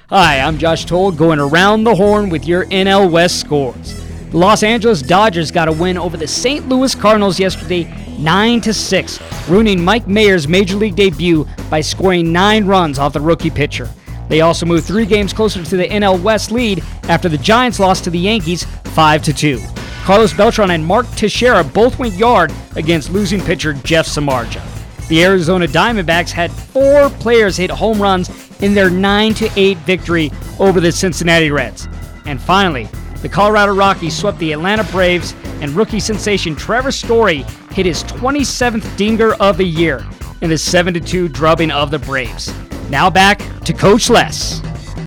Hi, I'm Josh Toll going around the horn with your NL West scores. The Los Angeles Dodgers got a win over the St. Louis Cardinals yesterday 9-6, ruining Mike Mayer's Major League debut by scoring 9 runs off the rookie pitcher. They also moved 3 games closer to the NL West lead after the Giants lost to the Yankees 5-2. Carlos Beltran and Mark Teixeira both went yard against losing pitcher Jeff Samardzija. The Arizona Diamondbacks had 4 players hit home runs in their 9-8 victory over the Cincinnati Reds. And finally, the Colorado Rockies swept the Atlanta Braves, and rookie sensation Trevor Story hit his 27th dinger of the year in the 7-2 drubbing of the Braves. Now back to Coach Les.